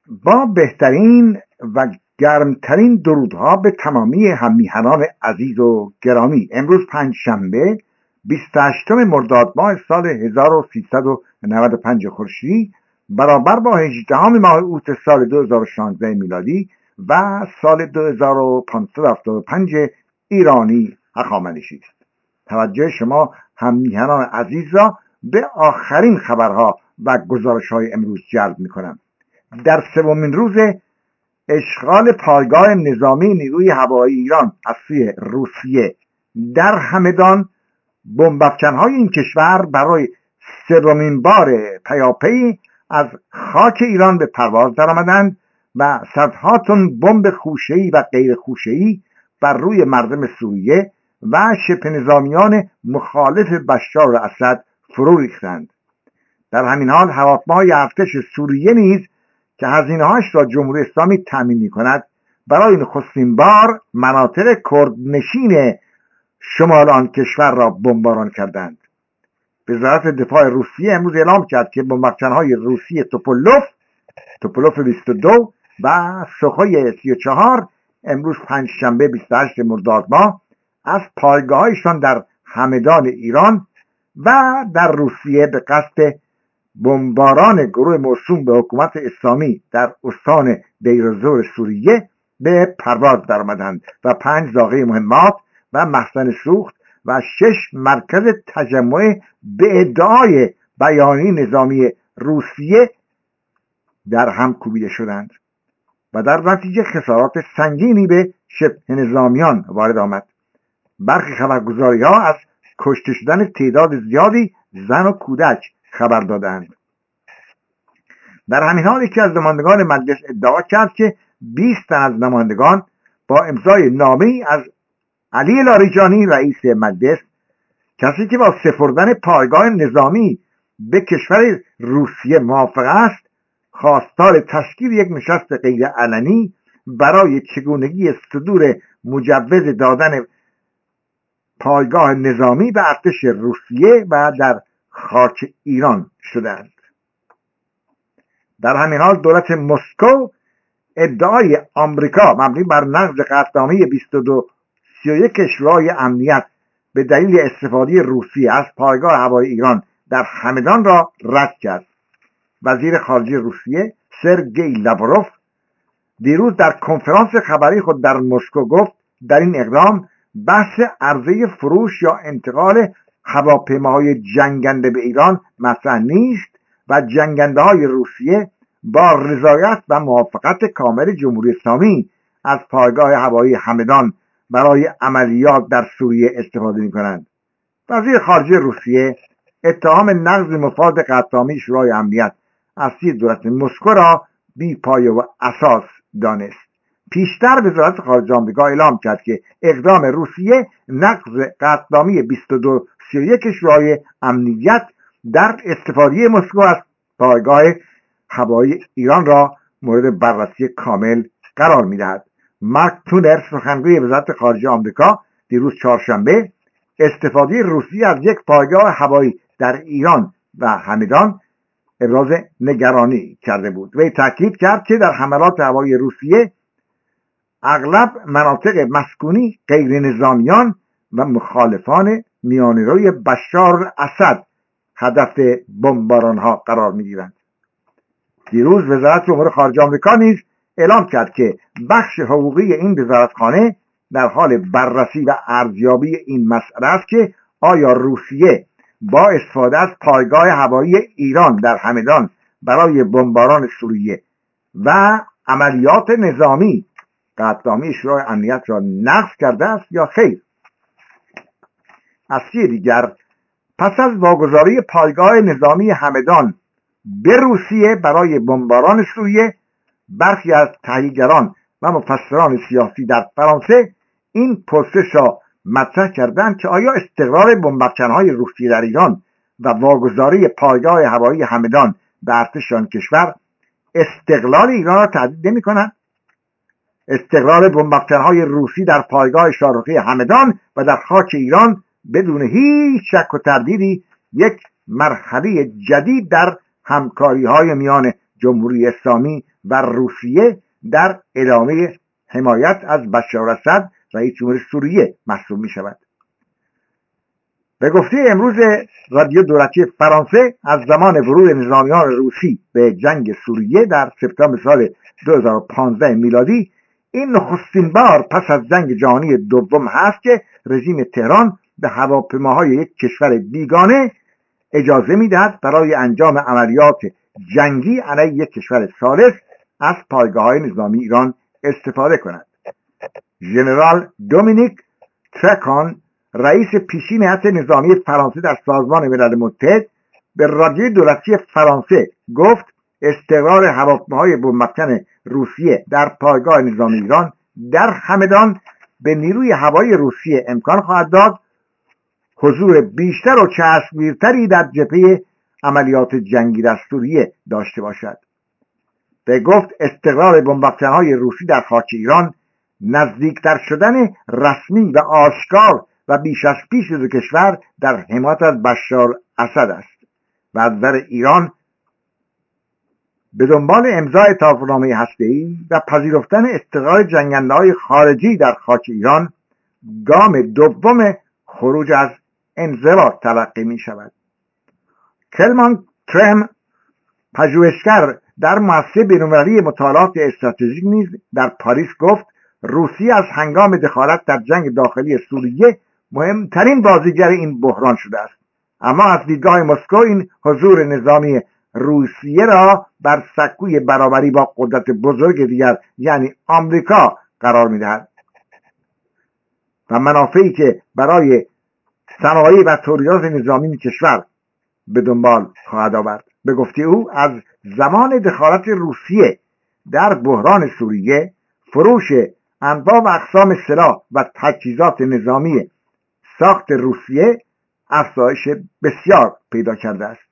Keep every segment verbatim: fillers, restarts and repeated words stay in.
با بهترین و گرمترین درودها به تمامی هممیهنان عزیز و گرامی، امروز پنج شنبه بیست و هشتم مرداد ماه سال هزار و سیصد و نود و پنج خورشیدی برابر با هجدهم ماه اوت سال دو هزار و شانزده میلادی و سال دو هزار و پانصد و هفتاد و پنج ایرانی هخامنشی است. توجه شما هممیهنان عزیز را به آخرین خبرها و گزارش‌های امروز جلب می‌کنم. در سومین روز اشغال پایگاه نظامی نیروی هوایی ایران از سوی روسیه در همدان، بمب‌افکن‌های این کشور برای سومین بار پیاپی از خاک ایران به پرواز درآمدند و صدها تن بمب خوشه‌ای و غیر خوشه‌ای بر روی مردم سوریه و شبه نظامیان مخالف بشار اسد فرو ریختند. در همین حال هواپیمای ارتش سوریه نیز که هزینه‌هاش را جمهوری اسلامی تامین می‌کند برای نخستین بار مناطق کردنشین شمال آن کشور را بمباران کردند. وزارت دفاع روسیه امروز اعلام کرد که بمب‌افکن‌های روسی توپولوف توپولوف بیست و دو و سوخوی سی و چهار امروز پنج شنبه بیست و هشت مرداد ماه از پایگاهشان در همدان ایران و در روسیه به قصد بمباران گروه موسوم به حکومت اسلامی در استان دیرزور سوریه به پرواز درآمدند و پنج زاغه مهمات و مخزن سوخت و شش مرکز تجمع به ادعای بیانیه نظامی روسیه در هم کوبیده شدند و در نتیجه خسارات سنگینی به شبه نظامیان وارد آمد. برخی خبرگزاری‌ها از کشته شدن تعداد زیادی زن و کودک خبر دادند. در همین حال یکی از نمایندگان مجلس ادعا کرد که بیست تن از نمایندگان با امضای نامه‌ای از علی لاریجانی رئیس مجلس، کسی که با سپردن پایگاه نظامی به کشور روسیه موافق است، خواستار تشکیل یک نشست غیر علنی برای چگونگی صدور مجوز دادن پایگاه نظامی به ارتش روسیه و در خاک ایران شدند. در همین حال دولت مسکو ادعای آمریکا مبنی بر نقض قطعنامه بیست و دو سی و یک شورای امنیت به دلیل استفاده روسیه از پایگاه هوایی ایران در همدان را رد کرد. وزیر خارجه روسیه سرگئی لاوروف دیروز در کنفرانس خبری خود در مسکو گفت در این اقدام بحث عرضه فروش یا انتقال هواپیماهای جنگنده به ایران مطرح نیست و جنگنده های روسیه با رضایت و موافقت کامل جمهوری اسلامی از پایگاه هوایی همدان برای عملیات در سوریه استفاده می کنند. وزیر خارجه روسیه اتهام نقض مفاد قطعنامه شورای امنیت از سوی دولت مسکو را بی پایه و اساس دانست. پیشتر وزارت خارجه آمریکا اعلام کرد که اقدام روسیه نقض قطعنامه بیست و دو سی و یک شورای امنیت در استفاده مسکو از پایگاه هوایی ایران را مورد بررسی کامل قرار می‌دهد. مارک تونر سخنگوی وزارت خارجه آمریکا دیروز چهارشنبه استفاده روسیه از یک پایگاه هوایی در ایران و همدان ابراز نگرانی کرده بود. وی تاکید کرد که در حملات هوایی روسیه اغلب مناطق مسکونی غیر نظامیان و مخالفان میانه‌روی بشار اسد هدف بمباران ها قرار می‌گیرند. دیروز وزارت امور خارجه آمریکا نیز اعلام کرد که بخش حقوقی این وزارتخانه در حال بررسی و ارزیابی این مسئله است که آیا روسیه با استفاده از پایگاه هوایی ایران در همدان برای بمباران سوریه و عملیات نظامی قطعنامه شورای امنیت را نقض کرده است یا خیر. از سوی دیگر پس از واگذاری پایگاه نظامی همدان به روسیه برای بمباران سوریه، برخی از تحلیلگران و مفسران سیاسی در فرانسه این پرسش را مطرح کردند که آیا استقرار بمب‌افکن‌های روسیه در ایران و واگذاری پایگاه هوایی همدان به ارتش آن کشور استقلال ایران را تهدید نمی‌کند؟ استقرار بمب‌افکن‌های روسی در پایگاه شاهرخی همدان و در خاک ایران بدون هیچ شک و تردیدی یک مرحله جدید در همکاری‌های میان جمهوری اسلامی و روسیه در ادامه حمایت از بشار اسد رئیس جمهور سوریه محسوب می شود. به گفته امروز رادیو دولتی فرانسه، از زمان ورود نظامیان روسی به جنگ سوریه در سپتامبر سال دو هزار و پانزده میلادی، این نخستین بار پس از جنگ جهانی دوم هست که رژیم تهران به هواپیماهای یک کشور بیگانه اجازه میدهد برای انجام عملیات جنگی علیه یک کشور ثالث از پایگاه‌های نظامی ایران استفاده کند. ژنرال دومینیک ترکان، رئیس پیشین هیئت نظامی فرانسه در سازمان ملل متحد، به رادیوی دولتی فرانسه گفت استقرار هواپیماهای بمب‌افکن روسیه در پایگاه نظامی ایران در همدان به نیروی هوایی روسیه امکان خواهد داد حضور بیشتر و چشمگیرتری در جبهه عملیات جنگی در سوریه داشته باشد. به گفت استقرار بمب‌افکن‌های روسی در خاک ایران نزدیکتر شدن رسمی و آشکار و بیش از پیش دو کشور در حمایت از بشار اسد است و از نظر ایران به دنبال امضای توافقنامه هسته‌ای و پذیرفتن استقرار جنگنده‌های خارجی در خاک ایران گام دوم خروج از انزوا تلقی می شود. کلمان ترم، پژوهشگر در مؤسسه بین‌المللی مطالعات استراتژیک، نیز در پاریس گفت روسیه از هنگام دخالت در جنگ داخلی سوریه مهمترین بازیگر این بحران شده است، اما از دیدگاه مسکو این حضور نظامی روسیه را بر سکوی برابری با قدرت بزرگ دیگر یعنی آمریکا قرار می‌دهد و منافعی که برای صنایع و تولیدات نظامی کشور به دنبال خواهد آورد. به گفته او از زمان دخالت روسیه در بحران سوریه، فروش انواع و اقسام سلاح و تجهیزات نظامی ساخت روسیه افزایش بسیار پیدا کرده است.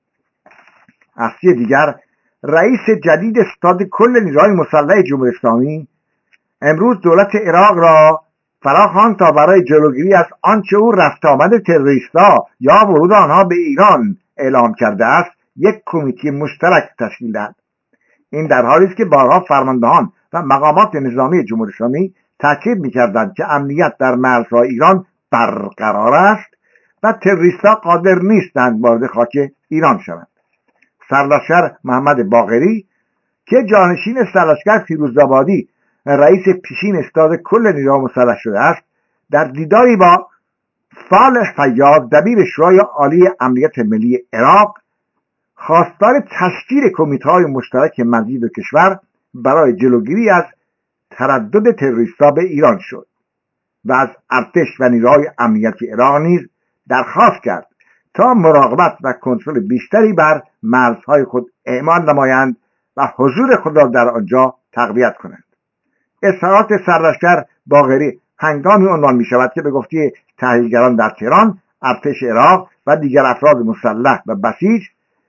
از سوی دیگر، رئیس جدید ستاد کل نیروهای مسلح جمهوری اسلامی امروز دولت عراق را فراخواند تا برای جلوگیری از آنچه او رفت آمد تروریست‌ها یا ورود آنها به ایران اعلام کرده است یک کمیته مشترک تشکیل دهد. این در حالی است که بارها فرماندهان و مقامات نظامی جمهوری اسلامی تاکید می‌کردند که امنیت در مرزهای ایران برقرار است و تروریست‌ها قادر نیستند وارد خاک ایران شوند. سرلشکر محمد باقری که جانشین سرلشکر فیروزآبادی رئیس پیشین ستاد کل نیروهای مسلح شده است، در دیداری با صالح فیاض دبیر شورای عالی امنیت ملی عراق خواستار تشکیل کمیته‌های مشترک مرزی دو کشور برای جلوگیری از تردد تروریست‌ها به ایران شد و از ارتش و نیروهای امنیتی عراق نیز درخواست کرد تا مراقبت و کنترل بیشتری بر مرزهای خود اعمال نمایند و حضور خود را در آنجا تقویت کنند. اظهارات سرلشکر باقری هنگامی عنوان می شود که به گفته تحلیلگران در تهران، ارتش عراق و دیگر افراد مسلح و بسیج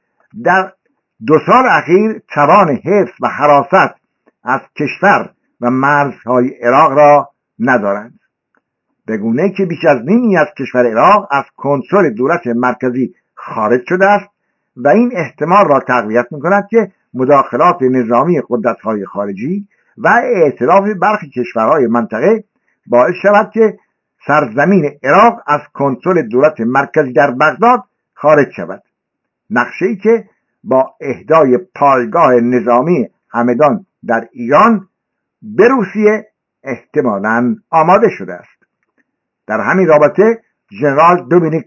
در دو سال اخیر توان حفظ و حراست از کشور و مرزهای عراق را ندارند، به گونه‌ای که بیش از نیمی از کشور عراق از کنترل دولت مرکزی خارج شده است و این احتمال را تقویت می‌کند که مداخلات نظامی قدرت‌های خارجی و ائتلاف برخی کشورهای منطقه باعث شود که سرزمین عراق از کنترل دولت مرکزی در بغداد خارج شود. نقشه‌ای که با اهدای پایگاه نظامی همدان در ایران به روسیه احتمالاً آماده شده است. در همین رابطه ژنرال دومینیک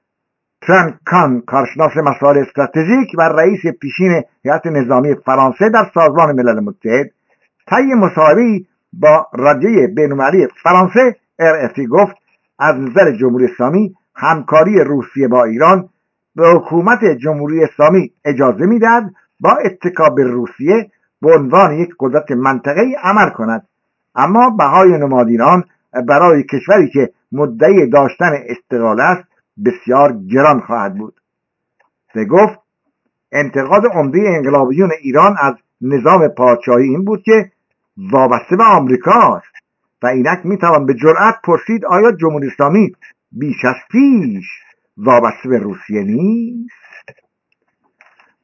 ترنکان، کارشناس مسائل استراتژیک و رئیس پیشین هیئت نظامی فرانسه در سازمان ملل متحد، طی مصاحبه‌ای با رادیوی بین‌المللی فرانسه ار اف تی گفت از نظر جمهوری اسلامی همکاری روسیه با ایران به حکومت جمهوری اسلامی اجازه میدهد با اتکا به روسیه به عنوان یک قدرت منطقه‌ای عمل کند، اما بهای نمادین آن برای کشوری که مدعی داشتن استقلال است بسیار گران خواهد بود. به گفت انتقاد عمده انقلابیون ایران از نظام پادشاهی این بود که وابسته به آمریکا است و اینک میتوان به جرأت پرسید آیا جمهوری اسلامی بیش از پیش وابسته به روسیه نیست؟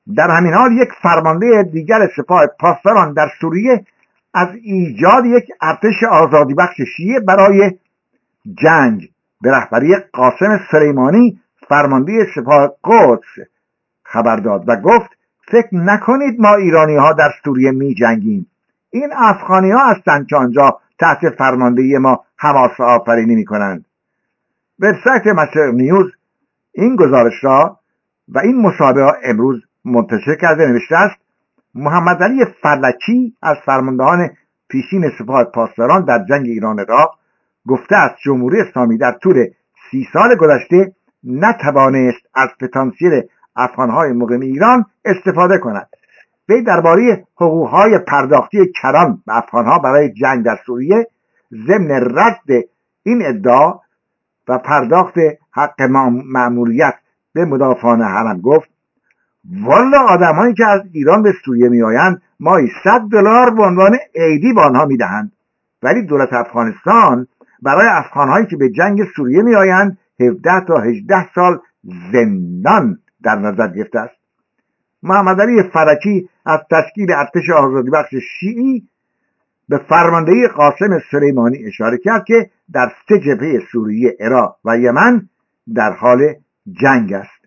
در همین حال یک فرمانده دیگر سپاه پاسداران در سوریه از ایجاد یک ارتش آزادی بخش شیعه برای جنگ به رهبری قاسم سلیمانی فرمانده سپاه قدس خبر داد و گفت فکر نکنید ما ایرانی ها در سوریه می جنگیم، این افغانی ها هستند که آنجا تحت فرماندهی ما حماس آفرینی می کنند. وبسایت مشرق نیوز این گزارش را و این مصاحبه را امروز منتشر کرده. نوشته است محمد علی فلکی از فرماندهان پیشین سپاه پاسداران در جنگ ایران عراق گفته است جمهوری اسلامی در طول سی سال گذشته نتوانست از پتانسیل افغانهای مقیم ایران استفاده کند. وی درباره حقوقهای پرداختی کران به افغانها برای جنگ در سوریه ضمن رد این ادعا و پرداخت حق مأموریت به مدافعان حرم گفت والا آدم‌هایی که از ایران به سوریه میآیند ماهی صد دلار به عنوان عیدی به آنها میدهند، ولی دولت افغانستان برای افغان‌هایی که به جنگ سوریه میآیند هفده تا هجده سال زندان در نظر گرفته است. محمد علی فلکی از تشکیل ارتش آزادی بخش شیعی به فرماندهی قاسم سلیمانی اشاره کرد که در سه جبهه سوریه، عراق و یمن در حال جنگ است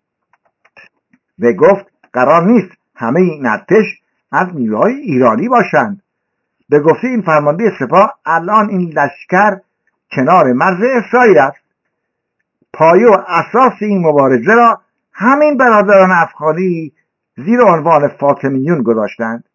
و گفت قرار نیست همه این ارتش از نیروهای ایرانی باشند. به گفته این فرمانده سپاه الان این لشکر کنار مرز اسرائیل است. پایه و اساس این مبارزه را همین برادران افغانی زیر عنوان فاطمیون گذاشتند.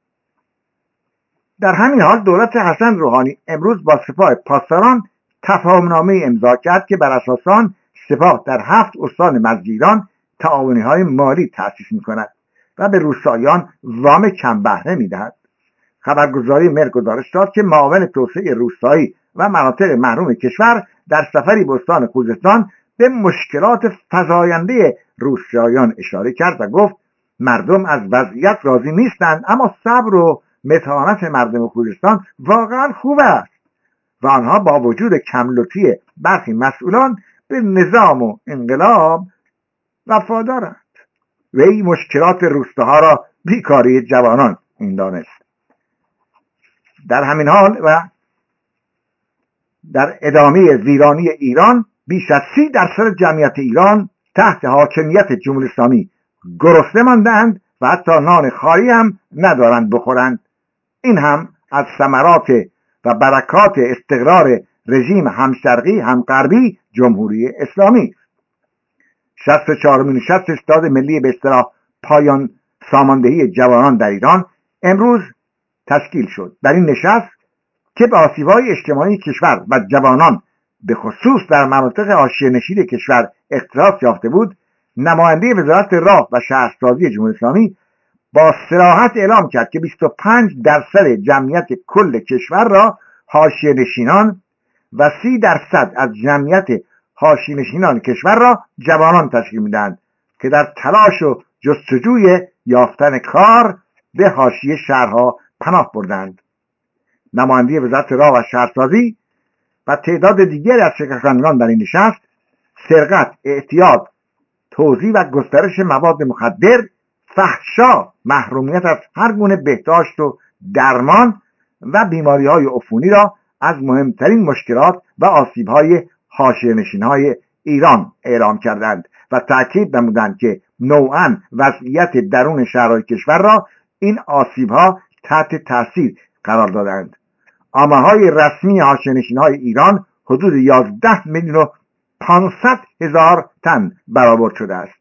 در همین حال دولت حسن روحانی امروز با سپاه پاسداران تفاهمنامه امضا کرد که بر اساس آن سپاه در هفت استان مرز ایران تعاونی‌های مالی تأسیس می‌کند و به روستاییان وام کم بهره می‌دهد. خبرگزاری مر گزارش داد که معاون توسعه روستایی و مناطق محروم کشور در سفری به استان خوزستان به مشکلات فزاینده روستاییان اشاره کرد و گفت مردم از وضعیت راضی نیستند، اما صبر و متانت مردم خوزستان واقعا خوب است و آنها با وجود کملطفی برخی مسئولان به نظام و انقلاب وفادارند. وی مشکلات روستاها را بیکاری جوانان این دانست. در همین حال و در ادامه ویرانی ایران بیش از سی درصد جمعیت ایران تحت حاکمیت جمهوری اسلامی گرسنه ماندند و حتی نان خالی هم ندارند بخورند. این هم از ثمرات و برکات استقرار رژیم هم شرقی هم غربی جمهوری اسلامی. شصت و چهارمین نشست استاد ملی به اصطلاح پایان ساماندهی جوانان در ایران امروز تشکیل شد. در این نشست که به آسیب‌های اجتماعی کشور و جوانان به خصوص در مناطق حاشیه‌نشین کشور اختصاص یافته بود، نماینده وزارت راه و شهرسازی جمهوری اسلامی با صراحت اعلام کرد که بیست و پنج درصد جمعیت کل کشور را حاشیه‌نشینان و سی درصد از جمعیت حاشیه‌نشینان کشور را جوانان تشکیل می‌دهند که در تلاش و جستجوی یافتن کار به حاشیه شهرها پناه بردند. نماینده وزارت راه و شهرسازی و تعداد دیگری از شرکت‌کنندگان در این نشست سرقت، اعتیاد، توزیع و گسترش مواد مخدر، فحشا، محرومیت از هر گونه بهداشت و درمان و بیماری‌های عفونی را از مهمترین مشکلات و آسیب‌های حاشیه‌نشین‌های ایران اعلام کردند و تأکید نمودند که نوعاً وضعیت درون شهرهای کشور را این آسیب‌ها تحت تاثیر قرار دادند. آمارهای رسمی حاشیه‌نشین‌های ایران حدود یازده میلیون و پانصد هزار تن برآورد شده است.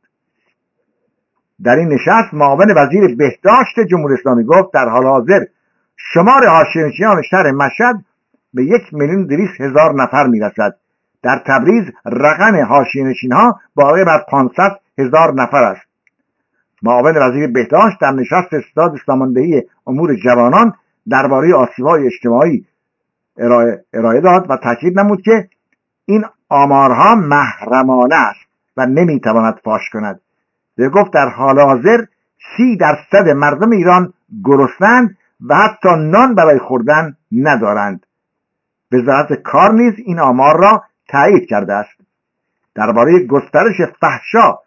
در این نشست معاون وزیر بهداشت جمهوری اسلامی گفت در حال حاضر شمار حاشیه‌نشینان شهر مشهد به یک میلیون و دویست هزار نفر میرسد. در تبریز رقم حاشیه‌نشین‌ها بالای بر پانصد هزار نفر است. معاون وزیر بهداشت در نشست استاد ساماندهی امور جوانان درباره آسیب‌های اجتماعی ارائه, ارائه داد و تاکید نمود که این آمارها محرمانه است و نمیتواند فاش کند. و گفت در حال حاضر سی درصد مردم ایران گرسنه‌اند و حتی نان برای خوردن ندارند. وزارت کار نیز این آمار را تایید کرده است. درباره گسترش فحشا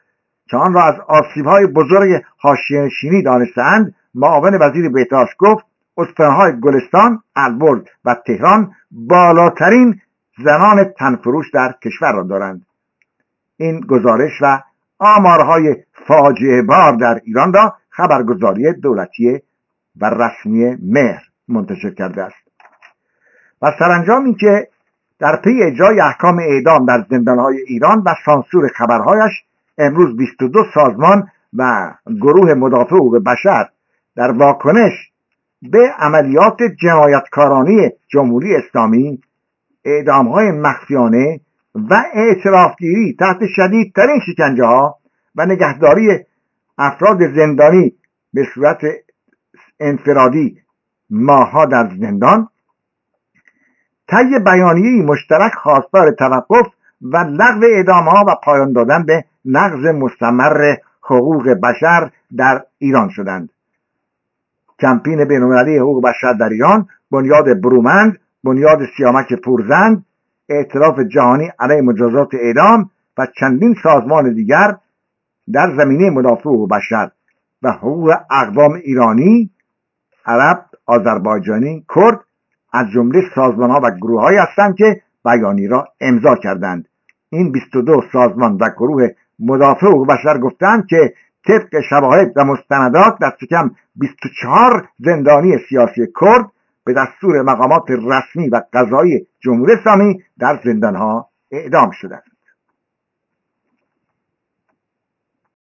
که آن را از آسیب‌های بزرگ حاشیه‌نشینی دانسته‌اند، معاون وزیر بهداشت گفت استان‌های گلستان، البرز و تهران بالاترین زنان تنفروش در کشور را دارند. این گزارش و آمارهای فاجعه بار در ایران را خبرگزاری دولتی و رسمی مهر منتشر کرده است. و سرانجام این که در پی اجرای احکام اعدام در زندانهای ایران و سانسور خبرهایش، امروز بیست و دو سازمان و گروه مدافع حقوق بشر در واکنش به عملیات جنایتکارانه جمهوری اسلامی، اعدامهای مخفیانه و اعترافگیری تحت شدیدترین شکنجه ها و نگهداری افراد زندانی به صورت انفرادی ماهها در زندان، طی بیانیه‌ای مشترک خواستار توقف و لغو اعدام‌ها و پایان دادن به نقض مستمر حقوق بشر در ایران شدند. کمپین بین‌المللی حقوق بشر در ایران، بنیاد برومند، بنیاد سیامک پورزند، اعتراف جهانی علیه مجازات اعدام و چندین سازمان دیگر در زمینه مدافع حقوق بشر و حقوق اقوام ایرانی، عرب، آذربایجانی، کرد از جمله سازمان‌ها و گروه‌هایی هستند که بیانیه را امضا کردند. این بیست و دو سازمان و گروه مدافع حقوق بشر گفتند که طبق شواهد و مستندات دست کم بیست و چهار زندانی سیاسی کرد به دستور مقامات رسمی و قضایی جمهوری اسلامی در زندان‌ها اعدام شدند.